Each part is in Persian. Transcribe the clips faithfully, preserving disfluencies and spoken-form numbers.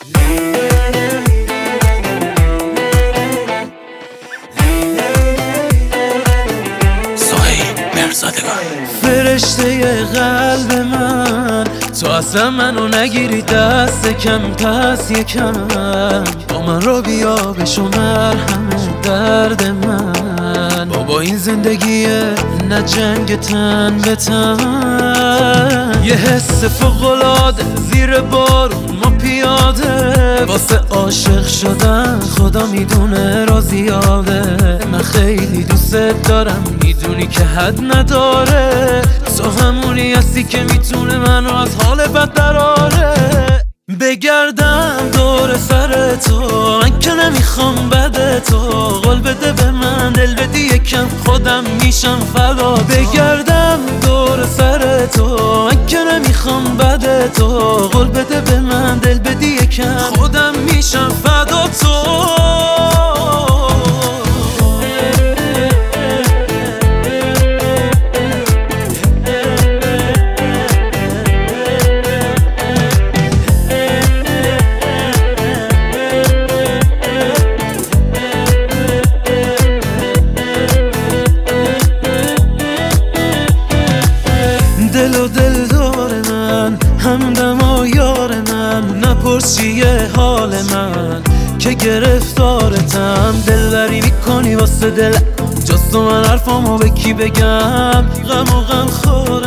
فرشته قلب من، تو اصلا منو نگیری دست کم، پس یکم با من رو بیا بشو مرهم درد من. بابا این زندگیه نه جنگ تن به تن، یه حس فوق‌العاده زیر بارون ما پیاده، واسه عاشق شدن خدا میدونه را زیاده. من خیلی دوست دارم میدونی که حد نداره، تو همونی هستی که میتونه منو از حال بد دراره. بگردم دور سر تو من که نمیخوام بده تو، قول بده به من دل بدی یکم خودم میشم فدا. بگردم دور سر تو من که نمیخوام بده تو، قول بده به من دل بدی یکم خودم میشم فدا تو. دل و دل دار من، همدم و یار من، نپرس چیه حال من که گرفتارتم. دلبری میکنی واسه دل جز تو، من حرفامو به کی بگم؟ غم و غم خور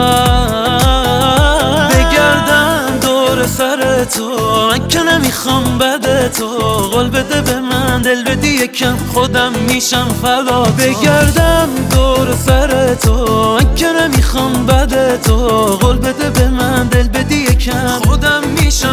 من. بگردم دور سر تو من که نمیخوام بده تو، قول بده به من دل بدی یکم خودم میشم فدا. بگردم دور سر تو من که نمیخوام بده تو، قول بده به من دل بدی یکم خودم میشم